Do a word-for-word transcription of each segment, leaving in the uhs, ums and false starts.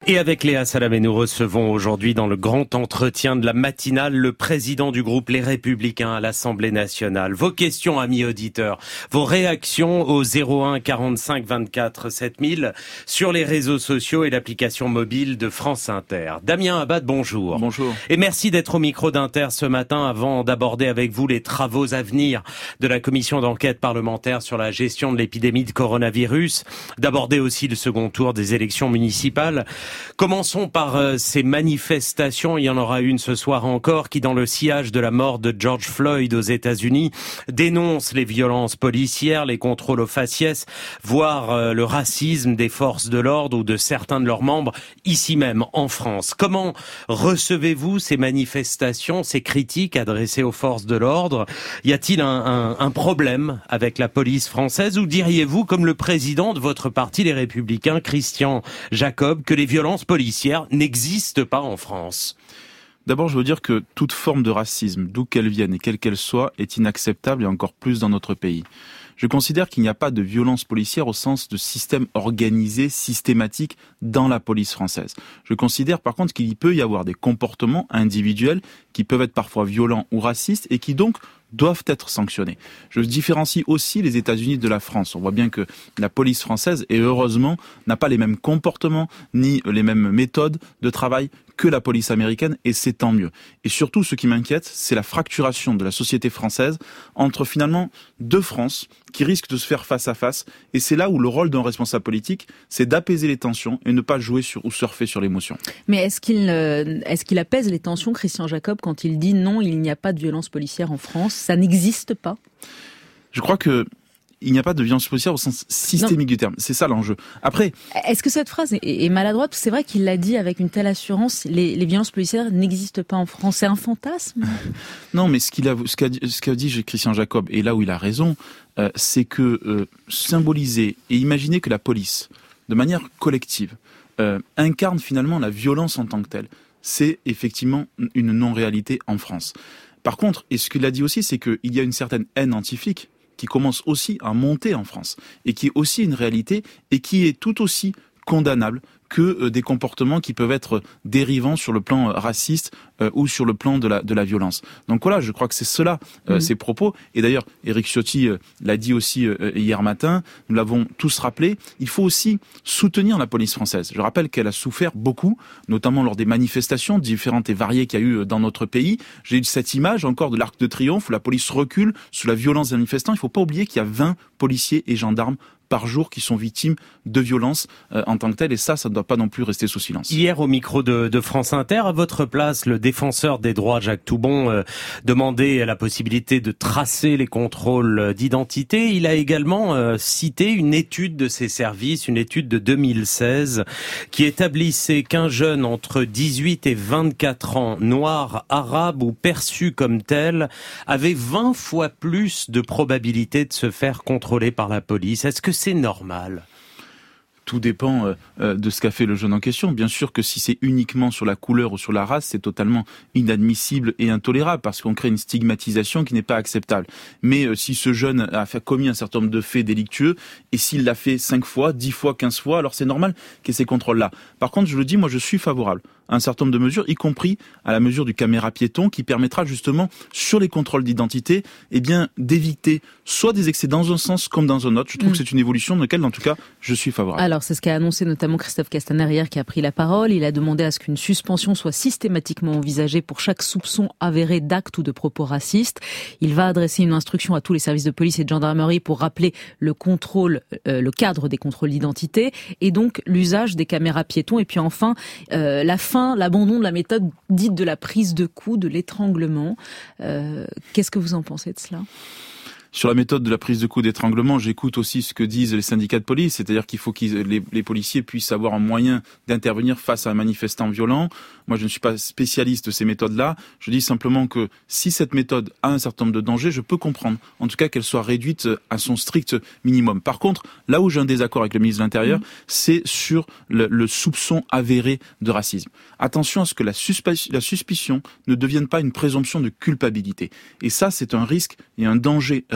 Et avec Léa Salamé, nous recevons aujourd'hui dans le grand entretien de la matinale le président du groupe Les Républicains à l'Assemblée nationale. Vos questions, amis auditeurs, vos réactions au zéro un quarante-cinq vingt-quatre sept mille sur les réseaux sociaux et l'application mobile de France Inter. Damien Abad, bonjour. Bonjour. Et merci d'être au micro d'Inter ce matin avant d'aborder avec vous les travaux à venir de la commission d'enquête parlementaire sur la gestion de l'épidémie de coronavirus, d'aborder aussi le second tour des élections municipales. Commençons par euh, ces manifestations, il y en aura une ce soir encore, qui dans le sillage de la mort de George Floyd aux États-Unis dénoncent les violences policières, les contrôles aux faciès, voire euh, le racisme des forces de l'ordre ou de certains de leurs membres ici même en France. Comment recevez-vous ces manifestations, ces critiques adressées aux forces de l'ordre? Y a-t-il un, un, un problème avec la police française ou diriez-vous, comme le président de votre parti, les Républicains, Christian Jacob, que les violences policières n'existent pas en France? D'abord, je veux dire que toute forme de racisme, d'où qu'elle vienne et quelle qu'elle soit, est inacceptable et encore plus dans notre pays. Je considère qu'il n'y a pas de violence policière au sens de système organisé, systématique dans la police française. Je considère par contre qu'il peut y avoir des comportements individuels qui peuvent être parfois violents ou racistes et qui donc doivent être sanctionnés. Je différencie aussi les États-Unis de la France. On voit bien que la police française, et heureusement, n'a pas les mêmes comportements ni les mêmes méthodes de travail que la police américaine, et c'est tant mieux. Et surtout, ce qui m'inquiète, c'est la fracturation de la société française entre finalement deux France qui risquent de se faire face à face. Et c'est là où le rôle d'un responsable politique, c'est d'apaiser les tensions et ne pas jouer sur ou surfer sur l'émotion. Mais est-ce qu'il, euh, est-ce qu'il apaise les tensions, Christian Jacob, quand il dit non, il n'y a pas de violence policière en France? Ça n'existe pas? Je crois que il n'y a pas de violence policière au sens systémique non. du terme. C'est ça l'enjeu. Après, est-ce que cette phrase est, est maladroite? C'est vrai qu'il l'a dit avec une telle assurance. Les, les violences policières n'existent pas en France. C'est un fantasme? Non, mais ce qu'il a, ce qu'a, ce qu'a dit Christian Jacob, et là où il a raison, euh, c'est que euh, symboliser et imaginer que la police, de manière collective, euh, incarne finalement la violence en tant que telle, c'est effectivement une non-réalité en France. Par contre, et ce qu'il a dit aussi, c'est qu'il y a une certaine haine anti-flic qui commence aussi à monter en France et qui est aussi une réalité et qui est tout aussi condamnable que des comportements qui peuvent être dérivants sur le plan raciste euh, ou sur le plan de la, de la violence. Donc voilà, je crois que c'est cela, euh, mmh. ces propos. Et d'ailleurs, Éric Ciotti euh, l'a dit aussi euh, hier matin, nous l'avons tous rappelé, il faut aussi soutenir la police française. Je rappelle qu'elle a souffert beaucoup, notamment lors des manifestations différentes et variées qu'il y a eu dans notre pays. J'ai eu cette image encore de l'Arc de Triomphe où la police recule sous la violence des manifestants. Il ne faut pas oublier qu'il y a vingt policiers et gendarmes par jour qui sont victimes de violences euh, en tant que telles, et ça, ça ne doit pas non plus rester sous silence. Hier, au micro de, de France Inter, à votre place, le défenseur des droits, Jacques Toubon, euh, demandait la possibilité de tracer les contrôles d'identité. Il a également euh, cité une étude de ses services, une étude de deux mille seize, qui établissait qu'un jeune entre dix-huit et vingt-quatre ans, noir, arabe ou perçu comme tel, avait vingt fois plus de probabilité de se faire contrôler par la police. Est-ce que c'est normal? Tout dépend euh, de ce qu'a fait le jeune en question. Bien sûr que si c'est uniquement sur la couleur ou sur la race, c'est totalement inadmissible et intolérable parce qu'on crée une stigmatisation qui n'est pas acceptable. Mais euh, si ce jeune a fait, commis un certain nombre de faits délictueux et s'il l'a fait cinq fois, dix fois, quinze fois, alors c'est normal qu'il y ait ces contrôles-là. Par contre, je le dis, moi je suis favorable à un certain nombre de mesures, y compris à la mesure du caméra piéton qui permettra justement, sur les contrôles d'identité, eh bien, d'éviter soit des excès dans un sens comme dans un autre. Je trouve mmh. que c'est une évolution dans laquelle, en tout cas, je suis favorable. Alors, c'est ce qu'a annoncé notamment Christophe Castaner hier qui a pris la parole. Il a demandé à ce qu'une suspension soit systématiquement envisagée pour chaque soupçon avéré d'acte ou de propos racistes. Il va adresser une instruction à tous les services de police et de gendarmerie pour rappeler le contrôle, euh, le cadre des contrôles d'identité et donc l'usage des caméras piétons. Et puis enfin, euh, la fin l'abandon de la méthode dite de la prise de coups, de l'étranglement. Euh, qu'est-ce que vous en pensez de cela ? Sur la méthode de la prise de coup d'étranglement, j'écoute aussi ce que disent les syndicats de police, c'est-à-dire qu'il faut que les, les policiers puissent avoir un moyen d'intervenir face à un manifestant violent. Moi, je ne suis pas spécialiste de ces méthodes-là. Je dis simplement que si cette méthode a un certain nombre de dangers, je peux comprendre, en tout cas, qu'elle soit réduite à son strict minimum. Par contre, là où j'ai un désaccord avec le ministre de l'Intérieur, mmh. c'est sur le, le soupçon avéré de racisme. Attention à ce que la, suspi- la suspicion ne devienne pas une présomption de culpabilité. Et ça, c'est un risque et un danger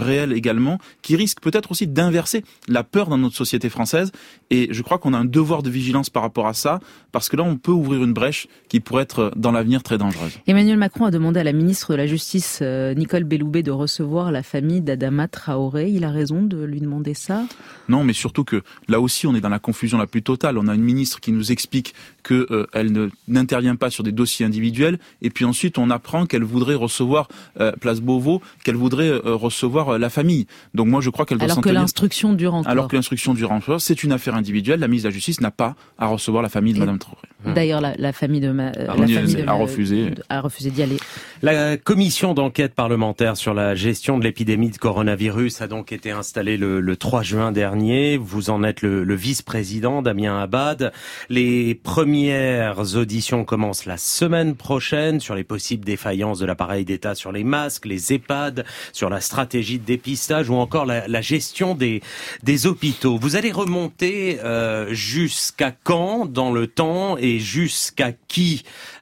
réel également, qui risque peut-être aussi d'inverser la peur dans notre société française. Et je crois qu'on a un devoir de vigilance par rapport à ça, parce que là, on peut ouvrir une brèche qui pourrait être dans l'avenir très dangereuse. Emmanuel Macron a demandé à la ministre de la Justice, Nicole Belloubet, de recevoir la famille d'Adama Traoré. Il a raison de lui demander ça? Non, mais surtout que là aussi, on est dans la confusion la plus totale. On a une ministre qui nous explique que euh, elle ne, n'intervient pas sur des dossiers individuels, et puis ensuite, on apprend qu'elle voudrait recevoir euh, Place Beauvau, qu'elle voudrait euh, recevoir euh, la famille. Donc moi, je crois qu'elle doit Alors s'en que tenir... l'instruction dure encore. Alors que l'instruction dure encore, c'est une affaire individuelle. La ministre de la Justice n'a pas à recevoir la famille de Madame Traoré. D'ailleurs, la, la famille de, ma, ah, la famille de a refusé, a refusé d'y aller. La commission d'enquête parlementaire sur la gestion de l'épidémie de coronavirus a donc été installée le, le trois juin dernier. Vous en êtes le, le vice-président, Damien Abad. Les premières auditions commencent la semaine prochaine sur les possibles défaillances de l'appareil d'État sur les masques, les EHPAD, sur la stratégie de dépistage ou encore la, la gestion des, des hôpitaux. Vous allez remonter euh, jusqu'à quand dans le temps et jusqu'à qui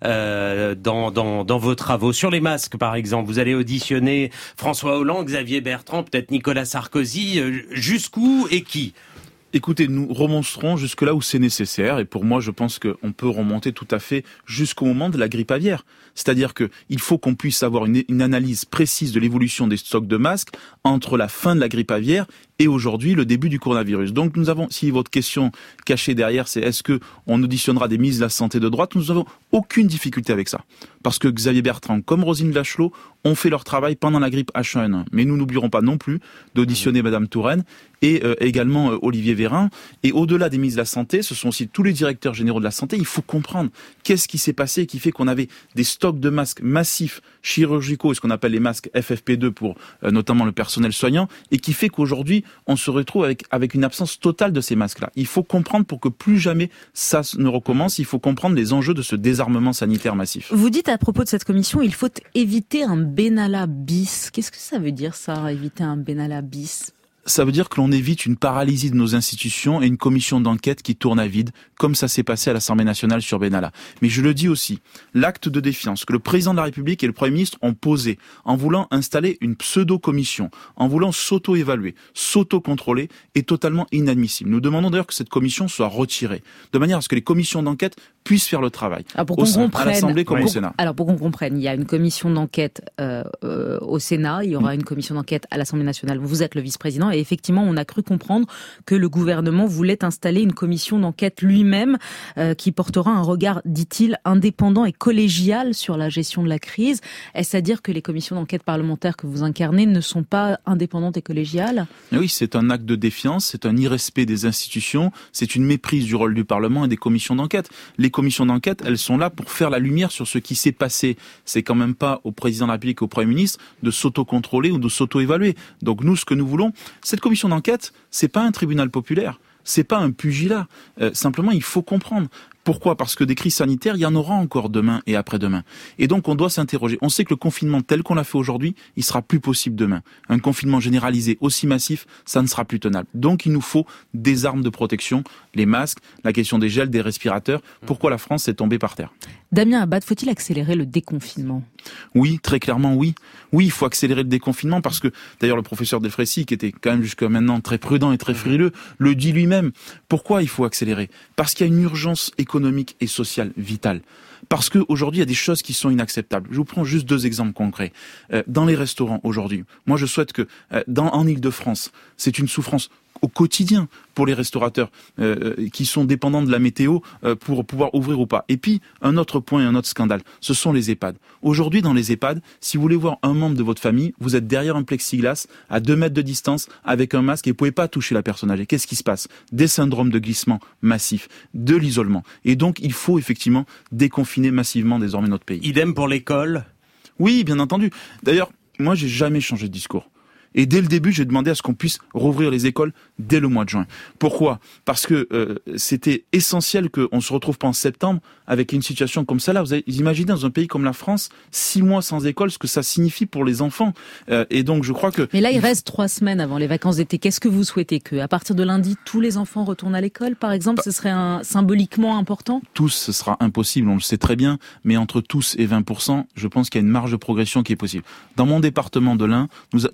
euh, dans, dans, dans vos travaux? Sur les masques, par exemple, vous allez auditionner François Hollande, Xavier Bertrand, peut-être Nicolas Sarkozy. Euh, jusqu'où et qui? Écoutez, nous remonterons jusque là où c'est nécessaire, et pour moi, je pense qu'on peut remonter tout à fait jusqu'au moment de la grippe aviaire. C'est-à-dire que il faut qu'on puisse avoir une, une analyse précise de l'évolution des stocks de masques entre la fin de la grippe aviaire et aujourd'hui le début du coronavirus. Donc nous avons, si votre question cachée derrière, c'est est-ce que on auditionnera des ministres de la santé de droite, nous avons aucune difficulté avec ça. Parce que Xavier Bertrand, comme Roselyne Bachelot, ont fait leur travail pendant la grippe H un N un. Mais nous n'oublierons pas non plus d'auditionner Madame Touraine et euh, également euh, Olivier Véran. Et au-delà des ministres de la Santé, ce sont aussi tous les directeurs généraux de la santé. Il faut comprendre qu'est-ce qui s'est passé qui fait qu'on avait des stocks de masques massifs chirurgicaux, ce qu'on appelle les masques F F P deux pour euh, notamment le personnel soignant, et qui fait qu'aujourd'hui, on se retrouve avec, avec une absence totale de ces masques-là. Il faut comprendre pour que plus jamais ça ne recommence, il faut comprendre les enjeux de ce désarmement sanitaire massif. Vous dites à propos de cette commission, il faut éviter un Benalla bis. Qu'est-ce que ça veut dire ça, éviter un Benalla bis? Ça veut dire que l'on évite une paralysie de nos institutions et une commission d'enquête qui tourne à vide, comme ça s'est passé à l'Assemblée nationale sur Benalla. Mais je le dis aussi, l'acte de défiance que le président de la République et le Premier ministre ont posé en voulant installer une pseudo-commission, en voulant s'auto-évaluer, s'auto-contrôler, est totalement inadmissible. Nous demandons d'ailleurs que cette commission soit retirée, de manière à ce que les commissions d'enquête puissent faire le travail, alors pour au qu'on sein, comprenne, à l'Assemblée comme pour, au Sénat. Alors pour qu'on comprenne, il y a une commission d'enquête euh, euh, au Sénat, il y aura mmh. une commission d'enquête à l'Assemblée nationale. Vous êtes le vice-président. Et effectivement, on a cru comprendre que le gouvernement voulait installer une commission d'enquête lui-même euh, qui portera un regard, dit-il, indépendant et collégial sur la gestion de la crise. Est-ce à dire que les commissions d'enquête parlementaires que vous incarnez ne sont pas indépendantes et collégiales? Oui, c'est un acte de défiance, c'est un irrespect des institutions, c'est une méprise du rôle du Parlement et des commissions d'enquête. Les commissions d'enquête, elles sont là pour faire la lumière sur ce qui s'est passé. C'est quand même pas au président de la République et au Premier ministre de s'auto-contrôler ou de s'auto-évaluer. Donc nous, ce que nous voulons, cette commission d'enquête, c'est pas un tribunal populaire, c'est pas un pugilat. Euh, simplement, il faut comprendre. Pourquoi ? Parce que des crises sanitaires, il y en aura encore demain et après-demain. Et donc, on doit s'interroger. On sait que le confinement tel qu'on l'a fait aujourd'hui, il sera plus possible demain. Un confinement généralisé aussi massif, ça ne sera plus tenable. Donc, il nous faut des armes de protection, les masques, la question des gels, des respirateurs. Pourquoi la France est tombée par terre ? Damien Abad, faut-il accélérer le déconfinement ? Oui, très clairement, oui. Oui, il faut accélérer le déconfinement parce que, d'ailleurs, le professeur Delfrécy, qui était quand même jusqu'à maintenant très prudent et très frileux, le dit lui-même. Pourquoi il faut accélérer ? Parce qu'il y a une urgence économique et sociale vitale. Parce qu'aujourd'hui, il y a des choses qui sont inacceptables. Je vous prends juste deux exemples concrets. Euh, dans les restaurants, aujourd'hui, moi je souhaite que, euh, dans, en Île-de-France, c'est une souffrance au quotidien pour les restaurateurs euh, qui sont dépendants de la météo euh, pour pouvoir ouvrir ou pas. Et puis, un autre point et un autre scandale, ce sont les EHPAD. Aujourd'hui, dans les EHPAD, si vous voulez voir un membre de votre famille, vous êtes derrière un plexiglas, à deux mètres de distance, avec un masque, et vous ne pouvez pas toucher la personne âgée. Qu'est-ce qui se passe ? Des syndromes de glissement massifs, de l'isolement. Et donc, il faut effectivement déconfiner massivement désormais notre pays. Idem pour l'école ? Oui, bien entendu. D'ailleurs, moi, j'ai jamais changé de discours. Et dès le début, j'ai demandé à ce qu'on puisse rouvrir les écoles dès le mois de juin. Pourquoi ? Parce que euh, c'était essentiel qu'on se retrouve pas en septembre avec une situation comme celle-là. Vous, avez, vous imaginez dans un pays comme la France, six mois sans école, ce que ça signifie pour les enfants. Euh, et donc, je crois que... Mais là, il reste trois semaines avant les vacances d'été. Qu'est-ce que vous souhaitez ? Que, à partir de lundi, tous les enfants retournent à l'école, par exemple ? Ce serait un, symboliquement important ? Tous, ce sera impossible, on le sait très bien. Mais entre tous et vingt pour cent, je pense qu'il y a une marge de progression qui est possible. Dans mon département de l'Ain, nous a, tous nos collègues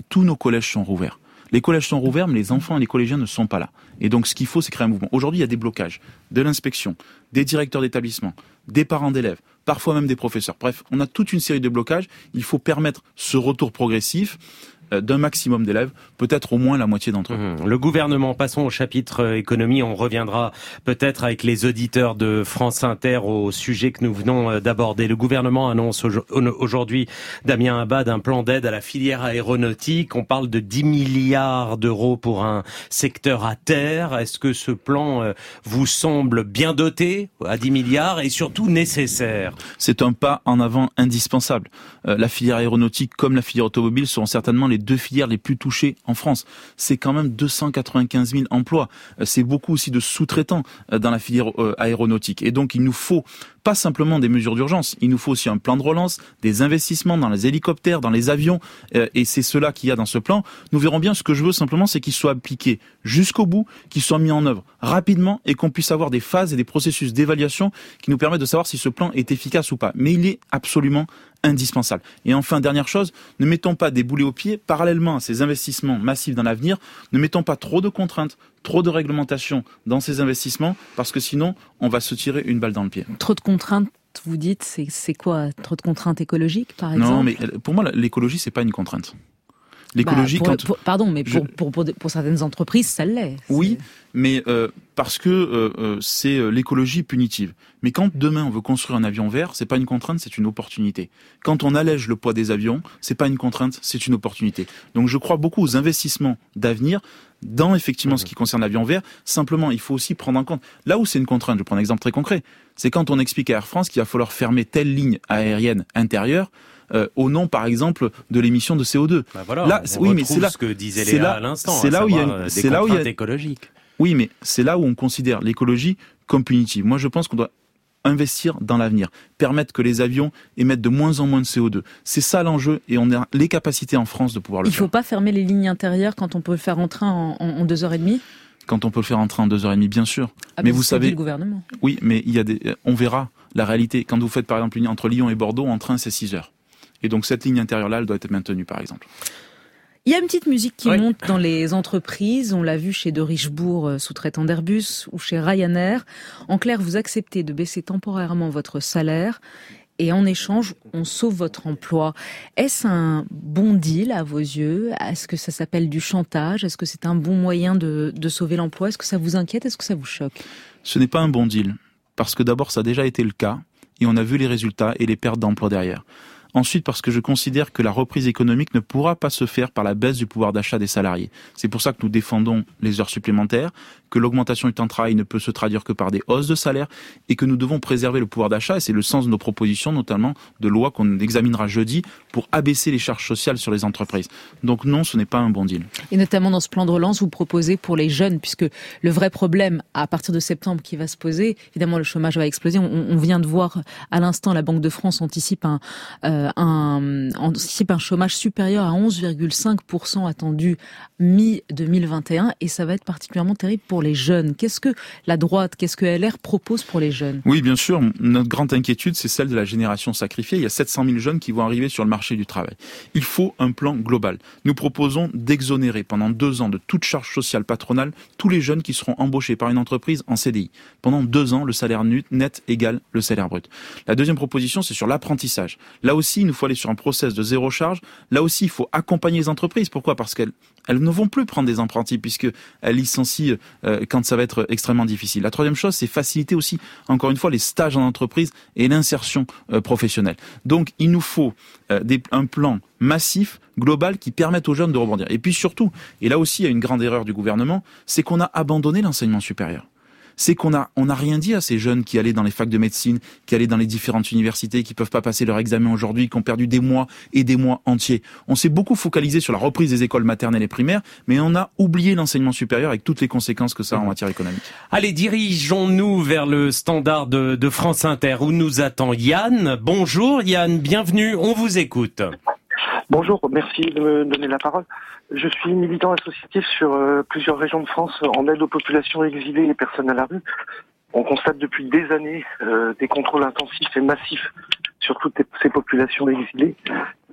collèges sont rouverts. Les collèges sont rouverts, mais les enfants et les collégiens ne sont pas là. Et donc, ce qu'il faut, c'est créer un mouvement. Aujourd'hui, il y a des blocages de l'inspection, des directeurs d'établissement, des parents d'élèves, parfois même des professeurs. Bref, on a toute une série de blocages. Il faut permettre ce retour progressif d'un maximum d'élèves, peut-être au moins la moitié d'entre eux. Mmh. Le gouvernement, passons au chapitre économie, on reviendra peut-être avec les auditeurs de France Inter au sujet que nous venons d'aborder. Le gouvernement annonce aujourd'hui, Damien Abad, un plan d'aide à la filière aéronautique. On parle de dix milliards d'euros pour un secteur à terre. Est-ce que ce plan vous semble bien doté à dix milliards et surtout nécessaire? C'est un pas en avant indispensable. Euh, la filière aéronautique comme la filière automobile seront certainement les deux filières les plus touchées en France. C'est quand même deux cent quatre-vingt-quinze mille emplois. C'est beaucoup aussi de sous-traitants dans la filière aéronautique. Et donc, il nous faut pas simplement des mesures d'urgence, il nous faut aussi un plan de relance, des investissements dans les hélicoptères, dans les avions, et c'est cela qu'il y a dans ce plan. Nous verrons bien. Ce que je veux simplement, c'est qu'il soit appliqué jusqu'au bout, qu'il soit mis en œuvre rapidement et qu'on puisse avoir des phases et des processus d'évaluation qui nous permettent de savoir si ce plan est efficace ou pas. Mais il est absolument indispensable. Et enfin, dernière chose, ne mettons pas des boulets aux pieds parallèlement à ces investissements massifs dans l'avenir. Ne mettons pas trop de contraintes, trop de réglementations dans ces investissements, parce que sinon, on va se tirer une balle dans le pied. Trop de contraintes, vous dites, c'est, c'est quoi? Trop de contraintes écologiques, par exemple? Non, mais pour moi, l'écologie, c'est pas une contrainte. L'écologie, bah, pour, quand... pour, pardon, mais je... pour, pour, pour, pour certaines entreprises, ça l'est. C'est... Oui, mais euh, parce que euh, c'est euh, l'écologie punitive. Mais quand demain on veut construire un avion vert, c'est pas une contrainte, c'est une opportunité. Quand on allège le poids des avions, c'est pas une contrainte, c'est une opportunité. Donc je crois beaucoup aux investissements d'avenir dans effectivement ce qui concerne l'avion vert. Simplement, il faut aussi prendre en compte. Là où c'est une contrainte, je prends un exemple très concret, c'est quand on explique à Air France qu'il va falloir fermer telle ligne aérienne intérieure. Euh, au nom, par exemple, de l'émission de C O deux. Bah voilà, là, on oui, mais c'est là ce que disait c'est Léa là, à l'instant. C'est là où il y a, une, c'est là où il y a écologiques. Oui, mais c'est là où on considère l'écologie comme punitive. Moi, je pense qu'on doit investir dans l'avenir, permettre que les avions émettent de moins en moins de C O deux. C'est ça l'enjeu, et on a les capacités en France de pouvoir le il faire. Il ne faut pas fermer les lignes intérieures quand on peut le faire en train en, en, en deux heures et demie. Quand on peut le faire en train en deux heures et demie, bien sûr. Ah mais ben vous c'est savez, dit le gouvernement. Oui, mais il y a des, on verra la réalité. Quand vous faites par exemple une ligne entre Lyon et Bordeaux, en train c'est six heures. Et donc cette ligne intérieure-là, elle doit être maintenue, par exemple. Il y a une petite musique qui oui. monte dans les entreprises. On l'a vu chez De Richebourg, sous-traitant d'Airbus, ou chez Ryanair. En clair, vous acceptez de baisser temporairement votre salaire et en échange, on sauve votre emploi. Est-ce un bon deal à vos yeux? Est-ce que ça s'appelle du chantage? Est-ce que c'est un bon moyen de, de sauver l'emploi? Est-ce que ça vous inquiète? Est-ce que ça vous choque? Ce n'est pas un bon deal. Parce que d'abord, ça a déjà été le cas. Et on a vu les résultats et les pertes d'emplois derrière. Ensuite, parce que je considère que la reprise économique ne pourra pas se faire par la baisse du pouvoir d'achat des salariés. C'est pour ça que nous défendons les heures supplémentaires, que l'augmentation du temps de travail ne peut se traduire que par des hausses de salaire et que nous devons préserver le pouvoir d'achat. Et c'est le sens de nos propositions, notamment de loi qu'on examinera jeudi pour abaisser les charges sociales sur les entreprises. Donc non, ce n'est pas un bon deal. Et notamment dans ce plan de relance, vous proposez pour les jeunes, puisque le vrai problème à partir de septembre qui va se poser, évidemment le chômage va exploser. On, on vient de voir à l'instant, la Banque de France anticipe un... Euh, Un, anticipe un chômage supérieur à onze virgule cinq pour cent attendu mi deux mille vingt et un et ça va être particulièrement terrible pour les jeunes. Qu'est-ce que la droite, qu'est-ce que L R propose pour les jeunes? Oui, bien sûr. Notre grande inquiétude, c'est celle de la génération sacrifiée. Il y a sept cent mille jeunes qui vont arriver sur le marché du travail. Il faut un plan global. Nous proposons d'exonérer pendant deux ans de toute charge sociale patronale tous les jeunes qui seront embauchés par une entreprise en C D I. Pendant deux ans, le salaire net égale le salaire brut. La deuxième proposition, c'est sur l'apprentissage. Là aussi, il nous faut aller sur un process de zéro charge. Là aussi, il faut accompagner les entreprises. Pourquoi? Parce qu'elles elles ne vont plus prendre des apprentis puisqu'elles licencient euh, quand ça va être extrêmement difficile. La troisième chose, c'est faciliter aussi, encore une fois, les stages en entreprise et l'insertion euh, professionnelle. Donc, il nous faut euh, des, un plan massif, global, qui permette aux jeunes de rebondir. Et puis surtout, et là aussi, il y a une grande erreur du gouvernement, c'est qu'on a abandonné l'enseignement supérieur. C'est qu'on a, on n'a rien dit à ces jeunes qui allaient dans les facs de médecine, qui allaient dans les différentes universités, qui peuvent pas passer leur examen aujourd'hui, qui ont perdu des mois et des mois entiers. On s'est beaucoup focalisé sur la reprise des écoles maternelles et primaires, mais on a oublié l'enseignement supérieur avec toutes les conséquences que ça a en matière économique. Allez, dirigeons-nous vers le standard de, de France Inter où nous attend Yann. Bonjour Yann, bienvenue, on vous écoute. Bonjour, merci de me donner la parole. Je suis militant associatif sur euh, plusieurs régions de France en aide aux populations exilées et personnes à la rue. On constate depuis des années euh, des contrôles intensifs et massifs sur toutes ces populations exilées.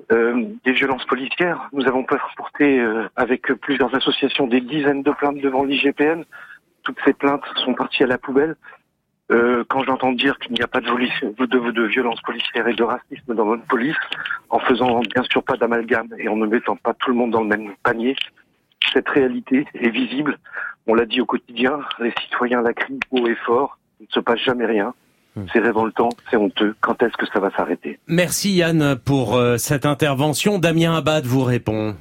euh, des violences policières. Nous avons porté euh, avec plusieurs associations des dizaines de plaintes devant l'I G P N. Toutes ces plaintes sont parties à la poubelle. Euh, quand j'entends dire qu'il n'y a pas de, de, de violence policière et de racisme dans notre police, en faisant bien sûr pas d'amalgame et en ne mettant pas tout le monde dans le même panier, cette réalité est visible. On l'a dit au quotidien, les citoyens la crient haut et fort, il ne se passe jamais rien. C'est révoltant, c'est honteux. Quand est-ce que ça va s'arrêter ? Merci Yann pour euh, cette intervention. Damien Abad vous répond.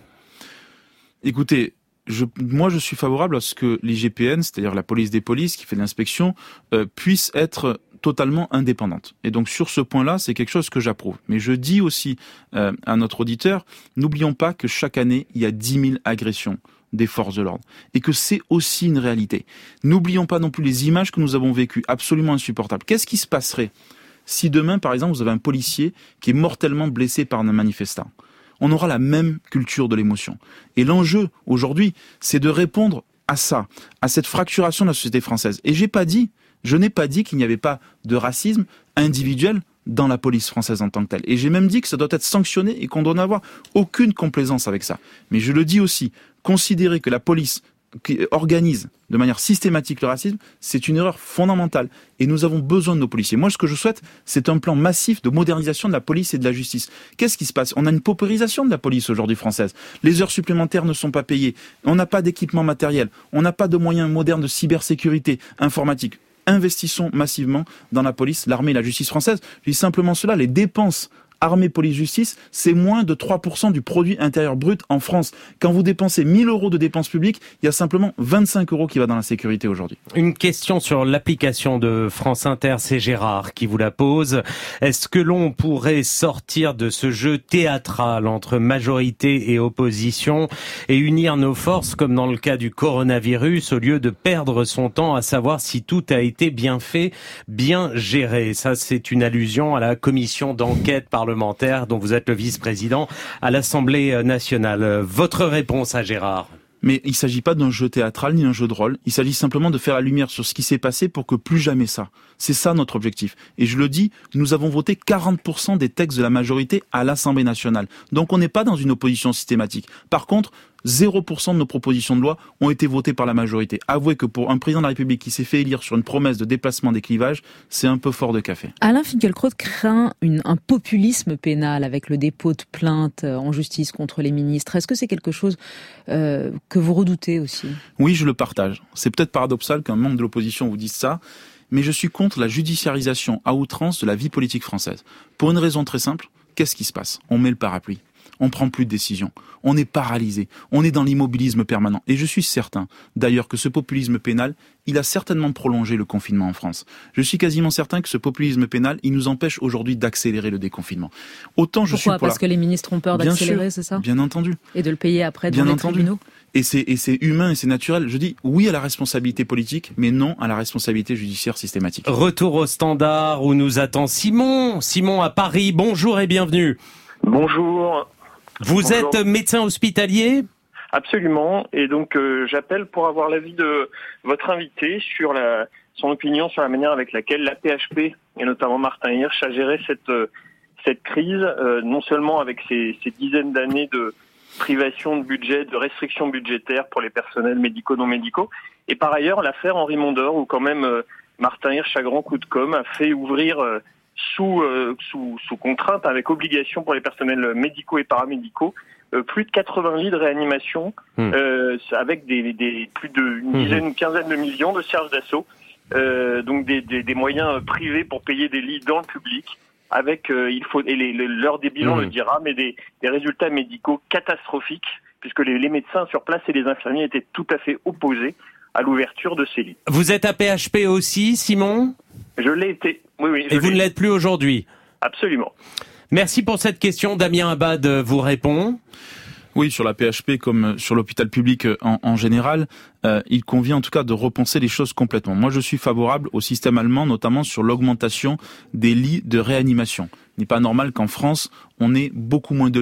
Écoutez, Je, moi, je suis favorable à ce que l'I G P N, c'est-à-dire la police des polices qui fait l'inspection, euh, puisse être totalement indépendante. Et donc, sur ce point-là, c'est quelque chose que j'approuve. Mais je dis aussi euh, à notre auditeur, n'oublions pas que chaque année, il y a dix mille agressions des forces de l'ordre. Et que c'est aussi une réalité. N'oublions pas non plus les images que nous avons vécues, absolument insupportables. Qu'est-ce qui se passerait si demain, par exemple, vous avez un policier qui est mortellement blessé par un manifestant ? On aura la même culture de l'émotion. Et l'enjeu, aujourd'hui, c'est de répondre à ça, à cette fracturation de la société française. Et j'ai pas dit, je n'ai pas dit qu'il n'y avait pas de racisme individuel dans la police française en tant que telle. Et j'ai même dit que ça doit être sanctionné et qu'on doit n'avoir aucune complaisance avec ça. Mais je le dis aussi, considérer que la police qui organise de manière systématique le racisme, c'est une erreur fondamentale. Et nous avons besoin de nos policiers. Moi, ce que je souhaite, c'est un plan massif de modernisation de la police et de la justice. Qu'est-ce qui se passe ? On a une paupérisation de la police aujourd'hui française. Les heures supplémentaires ne sont pas payées. On n'a pas d'équipement matériel. On n'a pas de moyens modernes de cybersécurité informatique. Investissons massivement dans la police, l'armée et la justice française. Je dis simplement cela, les dépenses armée, police, justice, c'est moins de trois pour cent du produit intérieur brut en France. Quand vous dépensez mille euros de dépenses publiques, il y a simplement vingt-cinq euros qui va dans la sécurité aujourd'hui. Une question sur l'application de France Inter, c'est Gérard qui vous la pose. Est-ce que l'on pourrait sortir de ce jeu théâtral entre majorité et opposition et unir nos forces comme dans le cas du coronavirus au lieu de perdre son temps à savoir si tout a été bien fait, bien géré? Ça, c'est une allusion à la commission d'enquête parlementaire dont vous êtes le vice-président à l'Assemblée nationale. Votre réponse à Gérard? Mais il ne s'agit pas d'un jeu théâtral ni d'un jeu de rôle. Il s'agit simplement de faire la lumière sur ce qui s'est passé pour que plus jamais ça. C'est ça notre objectif. Et je le dis, nous avons voté quarante pour cent des textes de la majorité à l'Assemblée nationale. Donc on n'est pas dans une opposition systématique. Par contre, zéro pour cent de nos propositions de loi ont été votées par la majorité. Avouez que pour un président de la République qui s'est fait élire sur une promesse de déplacement des clivages, c'est un peu fort de café. Alain Finkielkraut craint une, un populisme pénal avec le dépôt de plaintes en justice contre les ministres. Est-ce que c'est quelque chose euh, que vous redoutez aussi? Oui, je le partage. C'est peut-être paradoxal qu'un membre de l'opposition vous dise ça, mais je suis contre la judiciarisation à outrance de la vie politique française. Pour une raison très simple, qu'est-ce qui se passe? On met le parapluie. On prend plus de décisions. On est paralysé. On est dans l'immobilisme permanent. Et je suis certain, d'ailleurs, que ce populisme pénal, il a certainement prolongé le confinement en France. Je suis quasiment certain que ce populisme pénal, il nous empêche aujourd'hui d'accélérer le déconfinement. Autant je Pourquoi? suis pour Parce la... que les ministres ont peur d'accélérer, c'est ça? Bien entendu. Et de le payer après devant Bien les entendu. tribunaux? Et c'est, et c'est humain et c'est naturel. Je dis oui à la responsabilité politique, mais non à la responsabilité judiciaire systématique. Retour au standard où nous attend Simon. Simon à Paris, bonjour et bienvenue. Bonjour. Vous Bonjour. êtes médecin hospitalier? Absolument. Et donc euh, j'appelle pour avoir l'avis de votre invité sur la, son opinion sur la manière avec laquelle l'A P H P, et notamment Martin Hirsch, a géré cette, cette crise, euh, non seulement avec ces, ces dizaines d'années de privation de budget, de restrictions budgétaires pour les personnels médicaux, non médicaux, et par ailleurs l'affaire Henri Mondor, où quand même euh, Martin Hirsch, à grand coup de com', a fait ouvrir euh, sous, euh, sous, sous contrainte, avec obligation pour les personnels médicaux et paramédicaux, euh, plus de quatre-vingts lits de réanimation, mmh. euh, avec des, des plus d'une dizaine, mmh. une quinzaine de millions de charges d'assaut, euh, donc des, des, des moyens privés pour payer des lits dans le public, avec, euh, il faut, et les, les, l'heure des bilans mmh. le dira, mais des, des résultats médicaux catastrophiques, puisque les, les médecins sur place et les infirmiers étaient tout à fait opposés à l'ouverture de ces lits. Vous êtes A P H P aussi, Simon? Je l'ai été, oui, oui. Et vous ne l'êtes plus aujourd'hui? Absolument. Merci pour cette question. Damien Abad vous répond. Oui, sur la P H P comme sur l'hôpital public en, en général, euh, il convient en tout cas de repenser les choses complètement. Moi, je suis favorable au système allemand, notamment sur l'augmentation des lits de réanimation. Il n'est pas normal qu'en France, on ait beaucoup moins de lits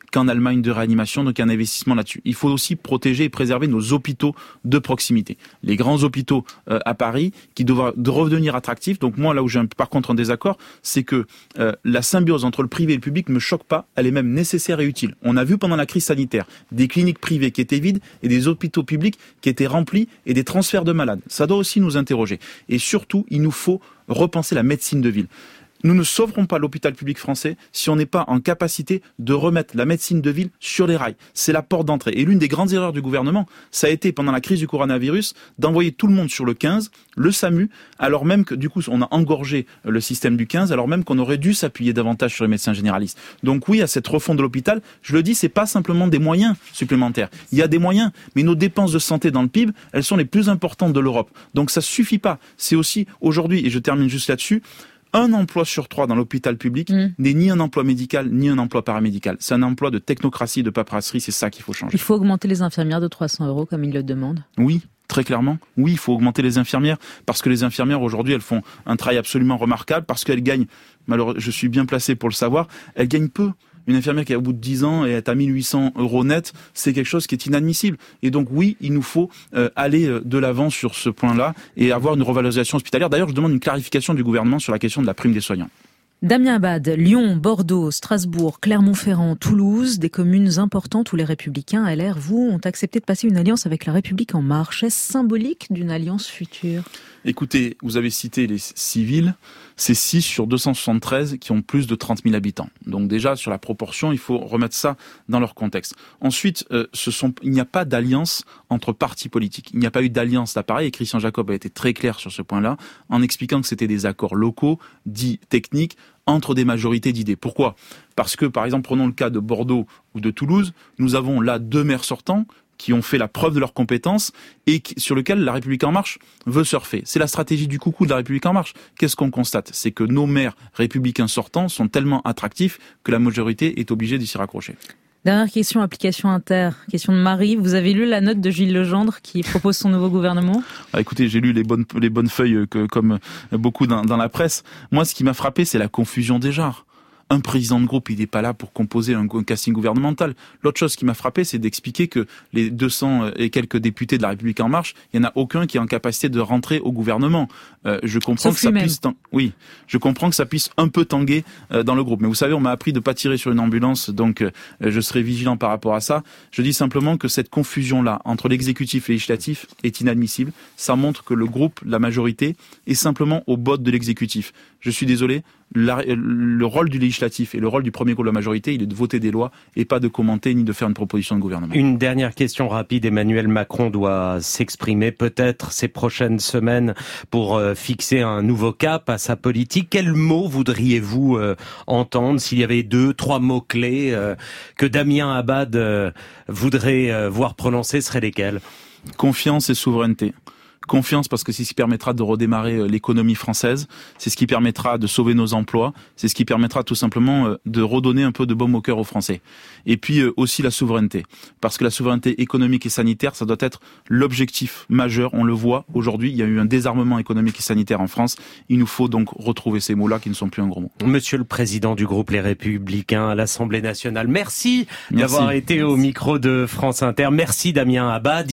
qu'en Allemagne de réanimation, donc un investissement là-dessus. Il faut aussi protéger et préserver nos hôpitaux de proximité. Les grands hôpitaux euh, à Paris qui doivent redevenir attractifs. Donc moi, là où j'ai un, par contre un désaccord, c'est que euh, la symbiose entre le privé et le public ne me choque pas. Elle est même nécessaire et utile. On a vu pendant la crise sanitaire des cliniques privées qui étaient vides et des hôpitaux publics qui étaient remplis et des transferts de malades. Ça doit aussi nous interroger. Et surtout, il nous faut repenser la médecine de ville. Nous ne sauverons pas l'hôpital public français si on n'est pas en capacité de remettre la médecine de ville sur les rails. C'est la porte d'entrée. Et l'une des grandes erreurs du gouvernement, ça a été pendant la crise du coronavirus d'envoyer tout le monde sur le quinze, le SAMU, alors même que du coup on a engorgé le système du quinze, alors même qu'on aurait dû s'appuyer davantage sur les médecins généralistes. Donc oui, à cette refonte de l'hôpital, je le dis, c'est pas simplement des moyens supplémentaires. Il y a des moyens, mais nos dépenses de santé dans le P I B, elles sont les plus importantes de l'Europe. Donc ça suffit pas. C'est aussi aujourd'hui, et je termine juste là-dessus, un emploi sur trois dans l'hôpital public mmh. n'est ni un emploi médical, ni un emploi paramédical. C'est un emploi de technocratie, de paperasserie, c'est ça qu'il faut changer. Il faut augmenter les infirmières de trois cents euros comme ils le demandent. Oui, très clairement. Oui, il faut augmenter les infirmières, parce que les infirmières aujourd'hui, elles font un travail absolument remarquable, parce qu'elles gagnent, malheureusement, je suis bien placé pour le savoir, elles gagnent peu. Une infirmière qui, au bout de dix ans, est à mille huit cents euros net, c'est quelque chose qui est inadmissible. Et donc, oui, il nous faut euh, aller de l'avant sur ce point-là et avoir une revalorisation hospitalière. D'ailleurs, je demande une clarification du gouvernement sur la question de la prime des soignants. Damien Abad, Lyon, Bordeaux, Strasbourg, Clermont-Ferrand, Toulouse, des communes importantes où les Républicains, L R, vous, ont accepté de passer une alliance avec La République En Marche. Est-ce symbolique d'une alliance future ? Écoutez, vous avez cité les six villes, c'est six sur deux cent soixante-treize qui ont plus de trente mille habitants. Donc déjà, sur la proportion, il faut remettre ça dans leur contexte. Ensuite, euh, ce sont, il n'y a pas d'alliance entre partis politiques. Il n'y a pas eu d'alliance là pareil, et Christian Jacob a été très clair sur ce point-là, en expliquant que c'était des accords locaux, dits techniques, entre des majorités d'idées. Pourquoi ? Parce que, par exemple, prenons le cas de Bordeaux ou de Toulouse, nous avons là deux maires sortants qui ont fait la preuve de leurs compétences et qui, sur lequel La République En Marche veut surfer. C'est la stratégie du coucou de La République En Marche. Qu'est-ce qu'on constate ? C'est que nos maires républicains sortants sont tellement attractifs que la majorité est obligée d'y s'y raccrocher. Dernière question, application inter. Question de Marie. Vous avez lu la note de Gilles Legendre qui propose son nouveau gouvernement ? Ah, écoutez, j'ai lu les bonnes, les bonnes feuilles que, comme beaucoup dans, dans la presse. Moi, ce qui m'a frappé, c'est la confusion des genres. Un président de groupe, il n'est pas là pour composer un casting gouvernemental. L'autre chose qui m'a frappé, c'est d'expliquer que les deux cents et quelques députés de La République En Marche, il n'y en a aucun qui est en capacité de rentrer au gouvernement. Euh, je comprends Sauf que ça lui-même. puisse, oui, je comprends que ça puisse un peu tanguer euh, dans le groupe. Mais vous savez, on m'a appris de pas tirer sur une ambulance, donc euh, je serai vigilant par rapport à ça. Je dis simplement que cette confusion-là entre l'exécutif et le législatif est inadmissible. Ça montre que le groupe, la majorité, est simplement au bord de l'exécutif. Je suis désolé. La, le rôle du législatif et le rôle du premier groupe de la majorité, il est de voter des lois et pas de commenter ni de faire une proposition de gouvernement. Une dernière question rapide. Emmanuel Macron doit s'exprimer peut-être ces prochaines semaines pour euh, fixer un nouveau cap à sa politique. Quels mots voudriez-vous euh, entendre s'il y avait deux, trois mots-clés euh, que Damien Abad euh, voudrait euh, voir prononcer, seraient lesquels ? Confiance et souveraineté. Confiance parce que c'est ce qui permettra de redémarrer l'économie française, c'est ce qui permettra de sauver nos emplois, c'est ce qui permettra tout simplement de redonner un peu de baume au cœur aux Français. Et puis aussi la souveraineté, parce que la souveraineté économique et sanitaire, ça doit être l'objectif majeur. On le voit aujourd'hui, il y a eu un désarmement économique et sanitaire en France. Il nous faut donc retrouver ces mots-là qui ne sont plus un gros mot. Monsieur le Président du groupe Les Républicains à l'Assemblée nationale, merci, merci. d'avoir été au micro de France Inter. Merci Damien Abad.